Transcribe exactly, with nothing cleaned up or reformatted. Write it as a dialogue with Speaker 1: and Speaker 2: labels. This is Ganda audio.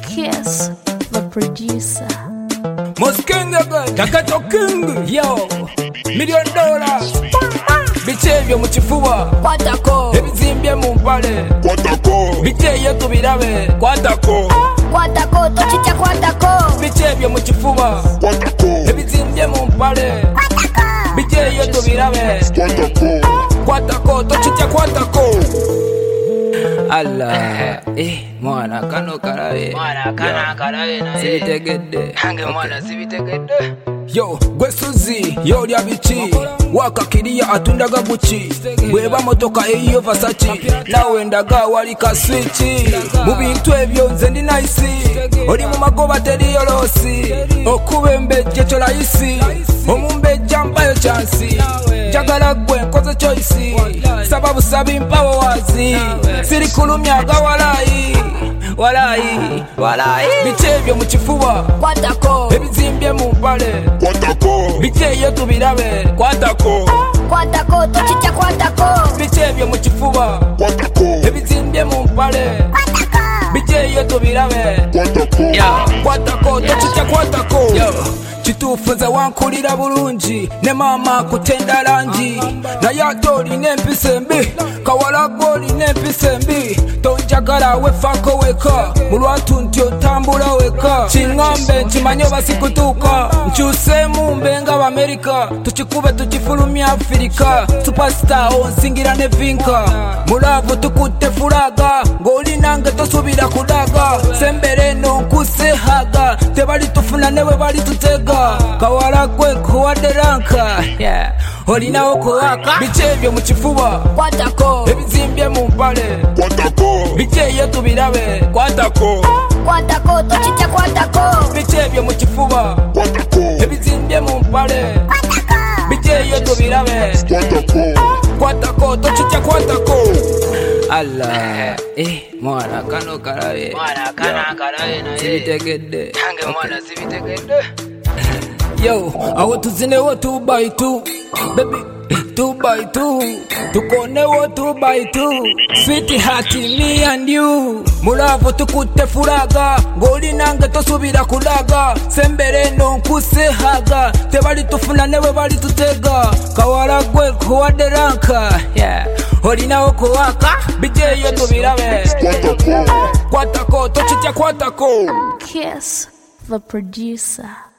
Speaker 1: Kiss, the producer.
Speaker 2: Muskinga good, Takato King, yo, million dollars. Bichevyo muchifuba,
Speaker 1: Kwatako,
Speaker 2: ebizimbye mu mpale,
Speaker 3: Kwatako,
Speaker 2: bicheyo tubirabe, kwatako,
Speaker 1: Kwatako, tochicha kwatako,
Speaker 2: bichevyo muchifuba,
Speaker 3: Kwatako,
Speaker 2: ebizimbye mu mpale, bicheyo tubirabe,
Speaker 3: Kwatako,
Speaker 2: kwatako, tochicha kwatako. Allah, eh, mwana kano karabe,
Speaker 4: Mwana kana karabe na
Speaker 2: sibitegedde,
Speaker 4: Hange mwana sibitegedde.
Speaker 2: yo gwe Suzi yo lya biki wakakiriya atundaga guki bweba motoka eyiyo Versace nawe ndaga wali ka switch mu bintu ebyo nze ndi nice oli mu magoba teriyo losi okuba embejje kyo layisi omumbejja mpayo chansi njagala gwe nkoze choice sababu sabi mpawo wazi siri kulumyaga walayi walayi walayi bichevyo mu kifuba
Speaker 1: Kwatako,
Speaker 2: ebizimbye mu mpale
Speaker 3: Kwatako,
Speaker 2: bicheyo tubirabe kwatako
Speaker 1: Kwatako, tochicha kwatako,
Speaker 2: bichevyo mu kifuba
Speaker 3: Kwatako,
Speaker 2: ebizimbye mu mpale bicheyo tubirabe
Speaker 3: Kwatako,
Speaker 2: kwatako tochicha kwatako kituufu nze wankulira bulungi ne maama kutenda langi naye ate olina empisa embi kawala gw'olina empisa embi tonjagala wefaako weka mu lwatu nti otambula weka kiŋŋambe nkimanye oba sikutuuka nkyuseemu mbe nga b'Amerika tukikube tukifulumya Afirika superstar onsingira ne vinka mulaavu tukutte fulaga ng'oli nange tosuubira kudaga sembere eno nkusehaga tebali tufuna ne bwe bali tutega kawala gwe kuwadde ranka yeah. olinawo kuwaka bichevyo mu kifuba
Speaker 1: Kwatako,
Speaker 2: ebizimbye mu mpale
Speaker 3: Kwatako,
Speaker 2: bicheyo tubirabe kwatako
Speaker 1: Kwatako, tochicha kwatako,
Speaker 2: bichevyo mu kifuba
Speaker 3: Kwatako,
Speaker 2: ebizimbye mu mpale bicheyo tubirabe
Speaker 3: Kwatako,
Speaker 2: kwatako tochicha kwatako. Allah, eh, mwana kano karabe,
Speaker 4: Mwana kana karabe na
Speaker 2: sibitegedde.
Speaker 4: Hange mwana sibitegedde.
Speaker 2: Yo, awo tuzinewo two by two, baby, two by two. Tukonewo two by two, sweetheart, me and you. Mulaavu tukutte fulaga, ng'oli nange tosuubira kudaga. Sembere eno nkusehaga, tebali tufuna ne bwe bali tutega. Kawala gwe kuwadde ranka, yeah. olinawo kuwaka, bicheyo tubirabe.
Speaker 3: Kwatako,
Speaker 2: Kwatako, tochicha kwatako.
Speaker 1: Kiss, the producer.